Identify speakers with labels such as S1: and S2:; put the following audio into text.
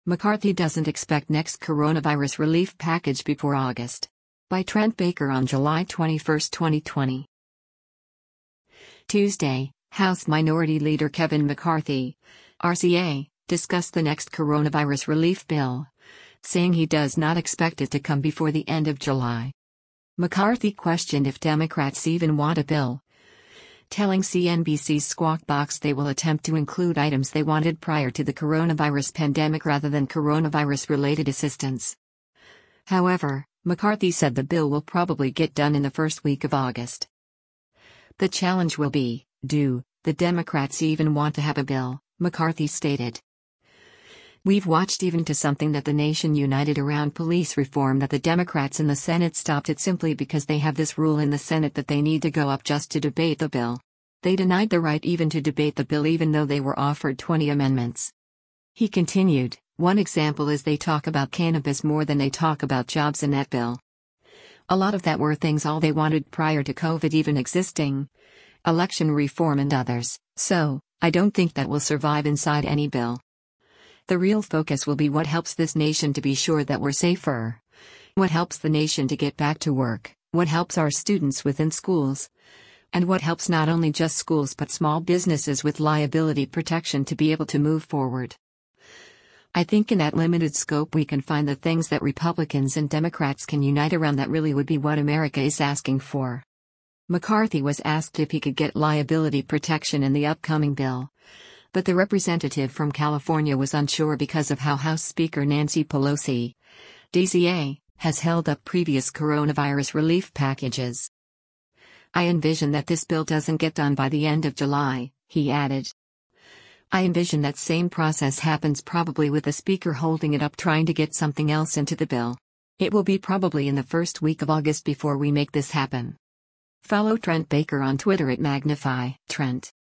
S1: McCarthy doesn't expect next coronavirus relief package before August. By Trent Baker on July 21, 2020. Tuesday, House Minority Leader Kevin McCarthy, RCA, discussed the next coronavirus relief bill, saying he does not expect it to come before the end of July. McCarthy questioned if Democrats even want a bill, telling CNBC's Squawk Box they will attempt to include items they wanted prior to the coronavirus pandemic rather than coronavirus-related assistance. However, McCarthy said the bill will probably get done in the first week of August. The challenge will be, do the Democrats even want to have a bill? McCarthy stated. We've watched even to something that the nation united around police reform that the Democrats in the Senate stopped it simply because they have this rule in the Senate that they need to go up just to debate the bill. They denied the right even to debate the bill even though they were offered 20 amendments. He continued, one example is they talk about cannabis more than they talk about jobs in that bill. A lot of that were things all they wanted prior to COVID even existing. Election reform and others, so, I don't think that will survive inside any bill. The real focus will be what helps this nation to be sure that we're safer. What helps the nation to get back to work, what helps our students within schools. And what helps not only just schools but small businesses with liability protection to be able to move forward. I think in that limited scope we can find the things that Republicans and Democrats can unite around that really would be what America is asking for. McCarthy was asked if he could get liability protection in the upcoming bill. But the representative from California was unsure because of how House Speaker Nancy Pelosi, DCA, has held up previous coronavirus relief packages. I envision that this bill doesn't get done by the end of July, he added. I envision that same process happens probably with the Speaker holding it up trying to get something else into the bill. It will be probably in the first week of August before we make this happen. Follow Trent Baker on Twitter @MagnifyTrent.